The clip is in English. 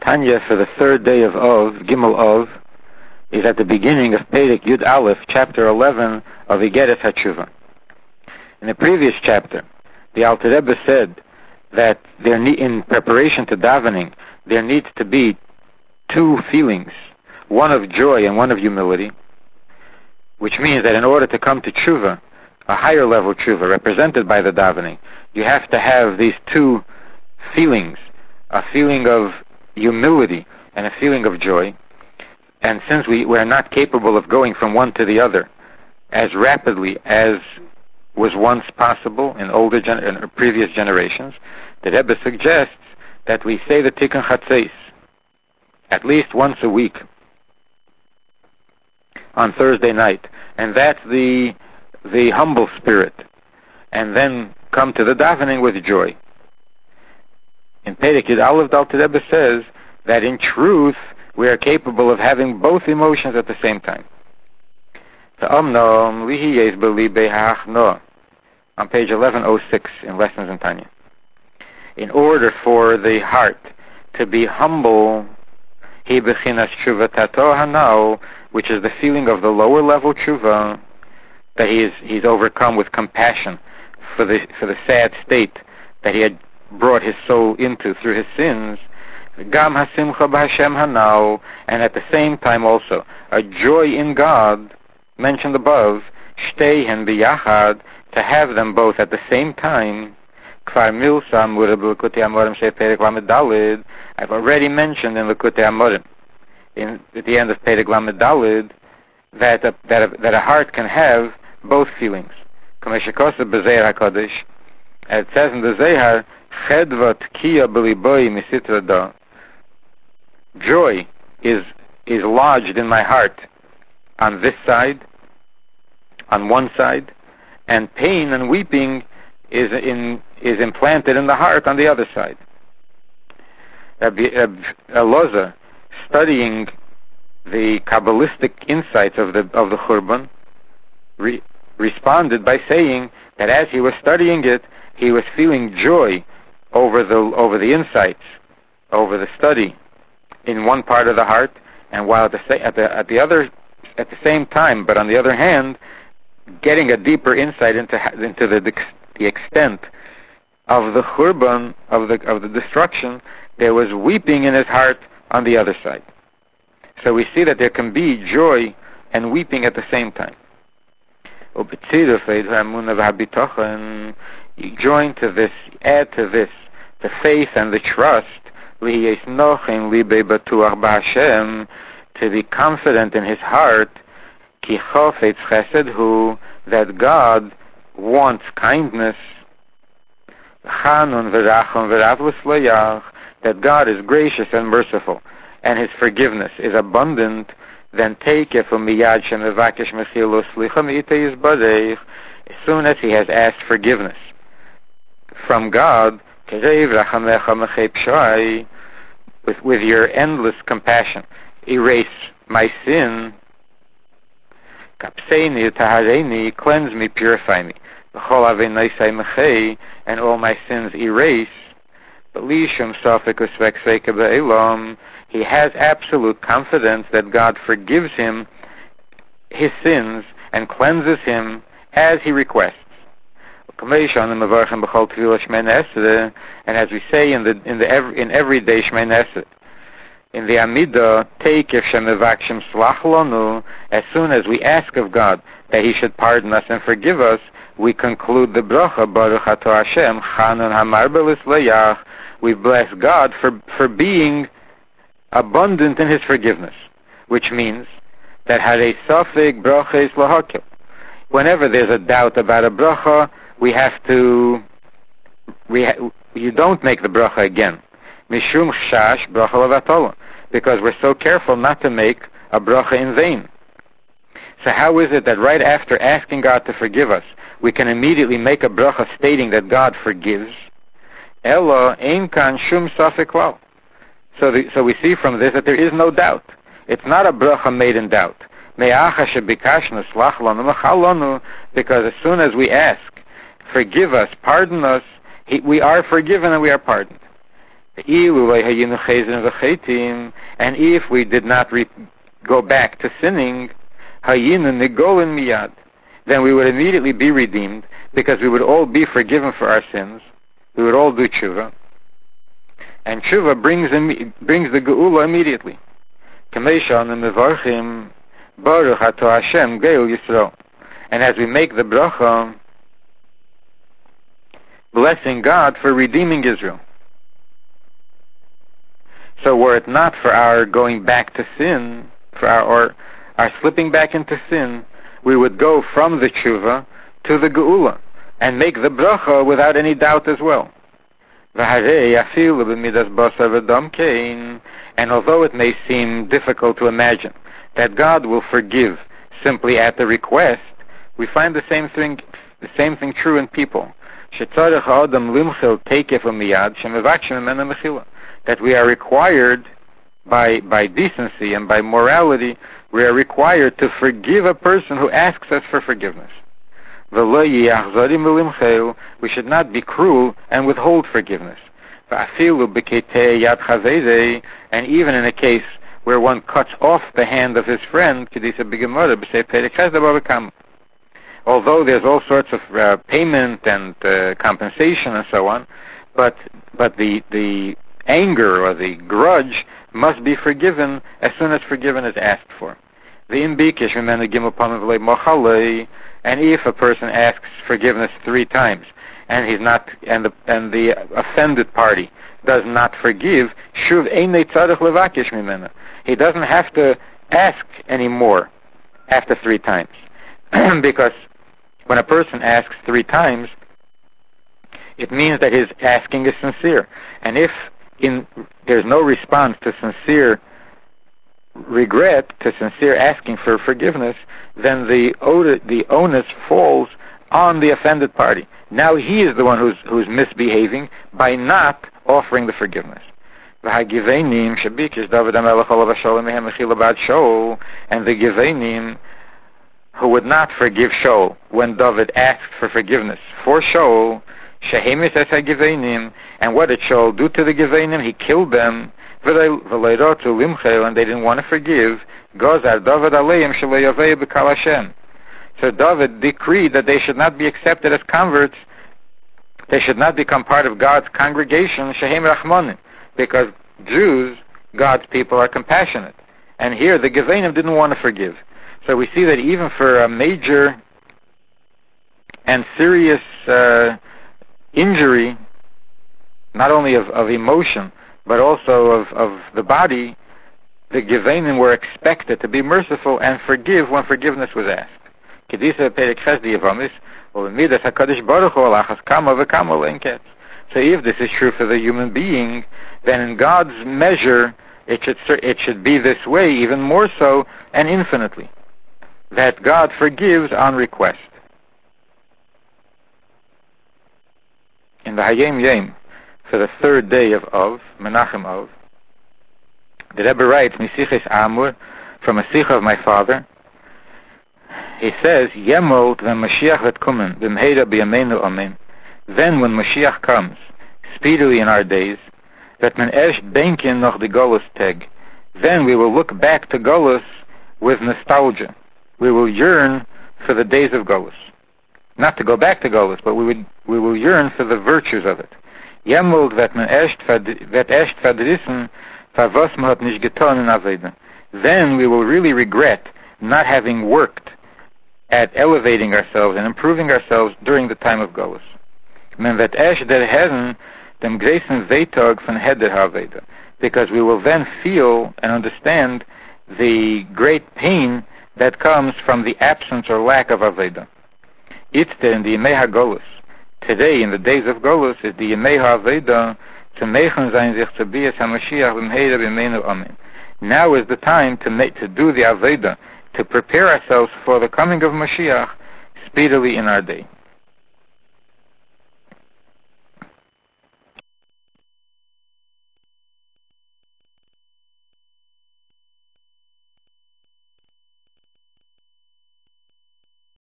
Tanya for the third day of Gimel Ov, is at the beginning of Perek Yud Aleph, chapter 11 of Igeres HaTshuva. In the previous chapter, the Alter Rebbe said that in preparation to davening, there needs to be two feelings, one of joy and one of humility, which means that in order to come to tshuva, a higher level tshuva represented by the davening, you have to have these two feelings, a feeling of humility and a feeling of joy. And since we are not capable of going from one to the other as rapidly as was once possible in previous generations, the Rebbe suggests that we say the Tikkun Chatzeis at least once a week on Thursday night, and that's the humble spirit, and then come to the davening with joy. In Perek Yud Aleph, the Alter Rebbe says that in truth we are capable of having both emotions at the same time. On page 1106 in Lessons in Tanya. In order for the heart to be humble, which is the feeling of the lower level tshuva, that he's overcome with compassion for the sad state that he had brought his soul into through his sins, Gam hasimcha b'Hashem hanau, and at the same time also a joy in God mentioned above, shteihen biyachad, to have them both at the same time. Kvar milsam Likutei Amorim shePerek Lamed Daled. I've already mentioned in Likutei Amorim, at the end of Perek Lamed Daled, that a heart can have both feelings. Kameshikosa b'Zeir HaKadosh, as it says in the Zehar, Chedvat Kiya B'Liboi Misitra Da. Joy is lodged in my heart on this side, on one side, and pain and weeping is implanted in the heart on the other side. Rabbi Elazar, studying the Kabbalistic insights of the Churban, responded by saying that as he was studying it, he was feeling joy over the insights, over the study in one part of the heart, and while at the same time, but on the other hand, getting a deeper insight into the extent of the churban, of the destruction, there was weeping in his heart on the other side. So we see that there can be joy and weeping at the same time. You join to this, add to this, the faith and the trust, to be confident in his heart, that God wants kindness, that God is gracious and merciful, and his forgiveness is abundant, then take it from miyad shemevakesh mechilo slicha mi'itei yizbadech, as soon as he has asked forgiveness from God, with your endless compassion, erase my sin, kapseini tahareni, cleanse me, purify me, and all my sins erase. He has absolute confidence that God forgives him his sins and cleanses him as he requests. And as we say in every day Shmei Nesed, in the Amidah, take as soon as we ask of God that he should pardon us and forgive us, we conclude the bracha, Baruch Ato Hashem, Chanan Hamar B'Lislayach. We bless God for being abundant in his forgiveness, which means that Harei Safek Bracha is Lahakil. Whenever there's a doubt about a bracha, you don't make the bracha again. Mishum Chash Bracha Lavatola, because we're so careful not to make a bracha in vain. So how is it that right after asking God to forgive us, we can immediately make a bracha stating that God forgives? Elo ein kan shum safek lal. So we see from this that there is no doubt. It's not a bracha made in doubt. Because as soon as we ask, forgive us, pardon us, we are forgiven and we are pardoned. And if we did not go back to sinning, then we would immediately be redeemed, because we would all be forgiven for our sins. We would all do tshuva. And tshuva brings the geula immediately. And as we make the bracha, blessing God for redeeming Israel. So were it not for our going back to sin, for our slipping back into sin, we would go from the tshuva to the geula and make the bracha without any doubt as well. And although it may seem difficult to imagine that God will forgive simply at the request, we find the same thing true in people. That we are required by decency and by morality, we are required to forgive a person who asks us for forgiveness. We should not be cruel and withhold forgiveness. And even in a case where one cuts off the hand of his friend, although there's all sorts of payment and compensation and so on, but the anger or the grudge must be forgiven as soon as forgiven is asked for. And if a person asks forgiveness 3 times, and the offended party does not forgive, he doesn't have to ask anymore after 3 times. Because when a person asks 3 times, it means that his asking is sincere. And if there's no response to sincere regret, to sincere asking for forgiveness, then the onus falls on the offended party. Now he is the one who's misbehaving by not offering the forgiveness. And the Givenim who would not forgive Shaul when David asked for forgiveness for Shaul, and what did Shaul do to the Givenim? He killed them, and they didn't want to forgive. So David decreed that they should not be accepted as converts. They should not become part of God's congregation, because Jews, God's people, are compassionate. And here the Givenim didn't want to forgive. So we see that even for a major and serious injury, not only of emotion, but also of the body, the Givenim were expected to be merciful and forgive when forgiveness was asked. So if this is true for the human being, then in God's measure, it should be this way, even more so and infinitely, that God forgives on request. In the Hayom Yom, for the 3rd day of Menachem Av, the Rebbe writes, Misiches Amur, from a Sikha of my father, he says, Yemol when Mashiach vet kommen, b'mheira b'yameinu amen. Then when Mashiach comes, speedily in our days, that men erst denken noch die Golus teg. Then we will look back to Golus with nostalgia. We will yearn for the days of Golus. Not to go back to Golus, but we will yearn for the virtues of it. Yemol vet men erst verdrissen, verwas man hat nicht getan in Aveda. Then we will really regret not having worked at elevating ourselves and improving ourselves during the time of Golus. Men vet erst der Herren dem greisen Weitag von Heder HaAveda, because we will then feel and understand the great pain that comes from the absence or lack of Aveda. Itzter in the Yemei HaGolus, today in the days of Golus, is the Yemei HaAveda to meichen sein sich zu bias HaMashiach b'mheira b'yameinu amen. Now is the time to do the Aveda, to prepare ourselves for the coming of Mashiach speedily in our day.